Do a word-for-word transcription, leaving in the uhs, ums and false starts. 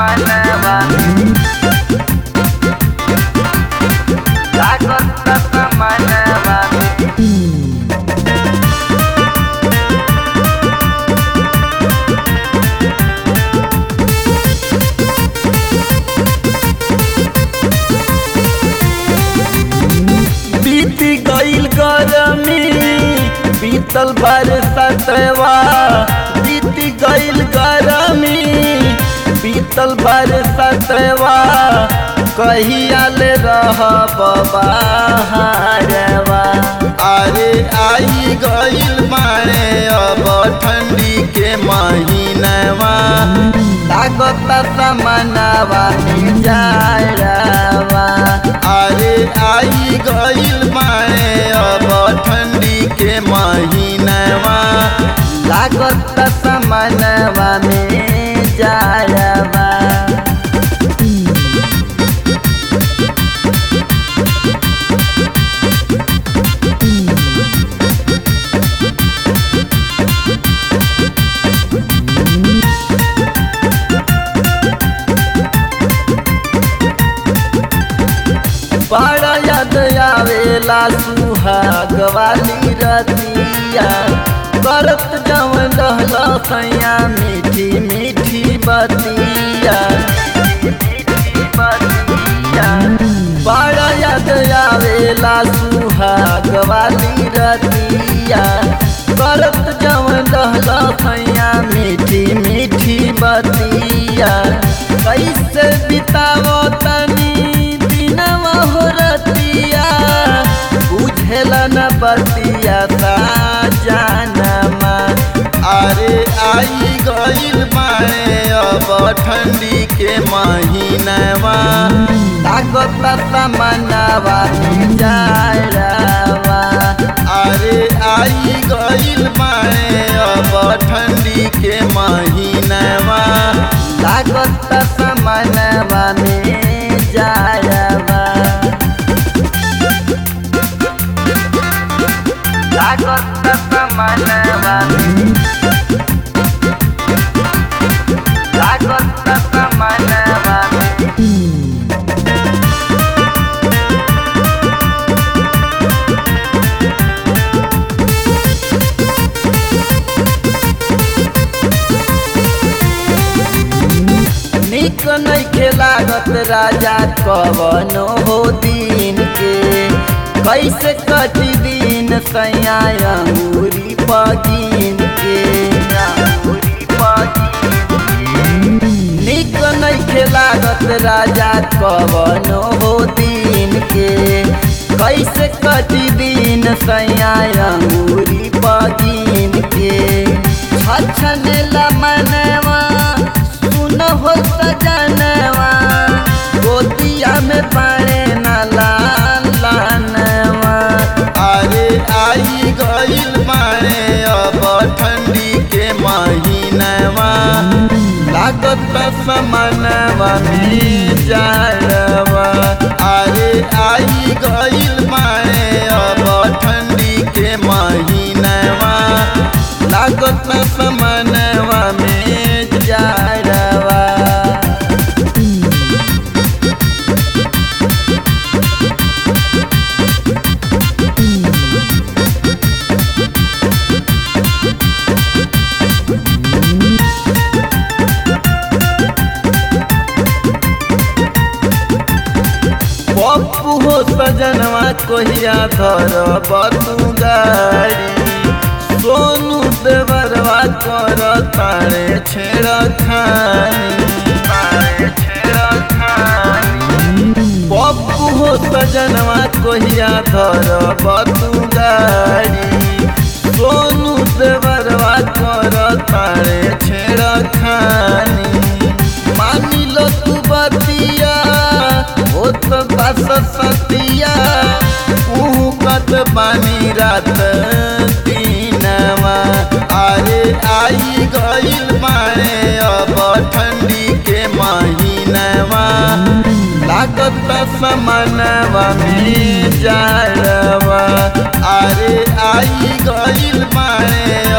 समनवा लागत समनवा बीत गईल गरमी बीतल बरसतवा बीत गईल गरमी बीतल बरसतवा कहिया ले रहब बहारवा। अरे आई गईल मारे अब ठंडी के महीनवा लागत समनवा जारवा। अरे आई गईल मारे अब ठंडी के महीनवा लागत समनवा में जारवा। बड़ा याद आवेला सुहाग वाली रतिया करत जवन रहला सैया मीठी मीठी बतिया बड़ा याद आवेला सुहाग वाली रतिया करत जवन रहला सैया मीठी मीठी बतिया। कैसे बितावो तनी दिनवा हो रतिया बुझेला न बतिया ता जानमा। अरे आई गईल मारे अब ठंडी के महीनवा लागत समनवा जारवा। अरे आई गईल मारे अब ठंडी के महीनवा लागत समनवा में जारवा। लागत समनवा लागत समनवा निक नइखे लागत राजा कवनो हो दिन के कैसे कटी दिन सैया अंगूरी पगिन के अंगूरी पगिन के। निक नइखे लागत राजा कवनो हो दिन के कैसे कटी दिन सैया अंगूरी पगिन के। छछनेला मनवा सुन हो सजनवा गोतिया में पारे न लानवा। अरे आई गईल मारे अब ठंडी के महीनवा लागत समनवा में जारवा। अरे आई गईल मारे अब ठंडी के महीनवा लागत समनवा में जारवा। पप्पू हो सजनवा कोहिया धर बतू गाड़ी सोनू देवरवा कर तारे छेड़ खानी तारे छेड़ खानी। पप्पू हो सजनवा कोहिया धर बतू गाड़ी सोनू देवरवा कर तारे छेड़ खानी। मानी लो तू बतिया हो तो बस सतिया कत बानी रात दीनवा। अरे आई गईल मारे अब ठंडी के महीनवा लागत समनवा में जारवा। अरे आई गईल मारे